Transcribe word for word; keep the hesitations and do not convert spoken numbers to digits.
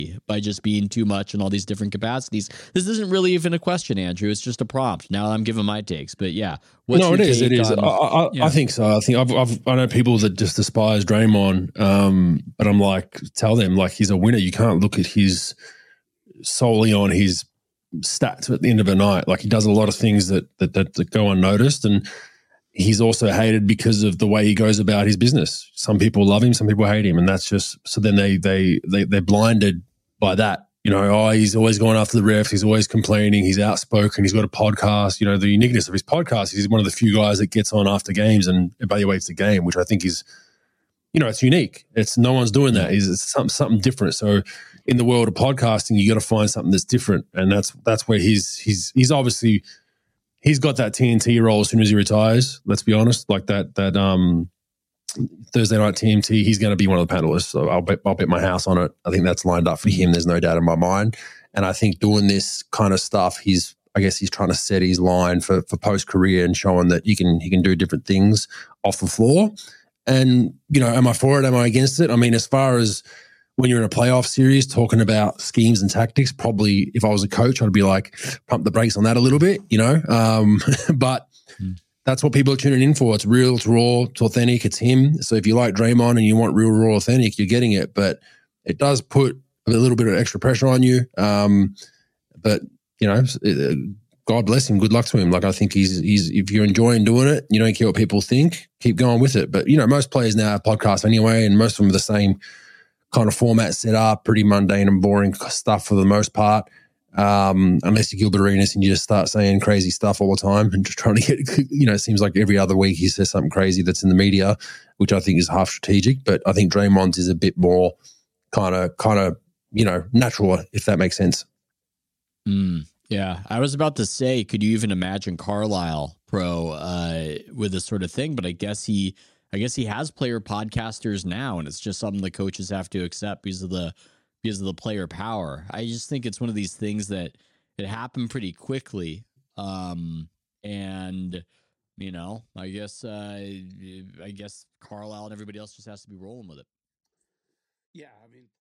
by just being too much in all these different capacities. This isn't really even a question, Andrew. It's just a prompt. Now I'm giving my takes, but yeah. What's no, it is. It is. On, I, I, yeah. I think so. I think I've, I've, I know people that just despise Draymond, um, but I'm like, tell them like he's a winner. You can't look at his solely on his stats at the end of the night. Like he does a lot of things that that, that, that go unnoticed, and he's also hated because of the way he goes about his business. Some people love him, some people hate him, and that's just so. Then they they they they're blinded by that. You know, oh, he's always going after the refs. He's always complaining. He's outspoken. He's got a podcast. You know, the uniqueness of his podcast is he's one of the few guys that gets on after games and evaluates the game, which I think is, you know, it's unique. It's no one's doing that. It's, it's something something different. So in the world of podcasting, you got to find something that's different, and that's that's where he's he's he's obviously he's got that T N T role as soon as he retires. Let's be honest, like that that um. Thursday night T M T, he's going to be one of the panelists. So I'll bet, I'll bet my house on it. I think that's lined up for him. There's no doubt in my mind. And I think doing this kind of stuff, he's, I guess he's trying to set his line for, for post-career and showing that he can, he can do different things off the floor. And, you know, am I for it? Am I against it? I mean, as far as when you're in a playoff series talking about schemes and tactics, probably if I was a coach, I'd be like, pump the brakes on that a little bit, you know? Um, but, mm. That's what people are tuning in for. It's real, it's raw, it's authentic, it's him. So if you like Draymond and you want real, raw, authentic, you're getting it. But it does put a little bit of extra pressure on you. Um, but, you know, God bless him. Good luck to him. Like, I think he's, he's, if you're enjoying doing it, you don't care what people think, keep going with it. But, you know, most players now have podcasts anyway, and most of them are the same kind of format set up, pretty mundane and boring stuff for the most part. Um, unless you're Gilbert Arenas and you just start saying crazy stuff all the time and just trying to get, you know, it seems like every other week he says something crazy that's in the media, which I think is half strategic. But I think Draymond's is a bit more kind of, kind of, you know, natural, if that makes sense. Mm, yeah. I was about to say, could you even imagine Carlisle Pro uh, with this sort of thing? But I guess he, I guess he has player podcasters now, and it's just something the coaches have to accept because of the, because of the player power. I just think it's one of these things that it happened pretty quickly. Um, and, you know, I guess, uh, I guess Carlisle and everybody else just has to be rolling with it. Yeah. I mean,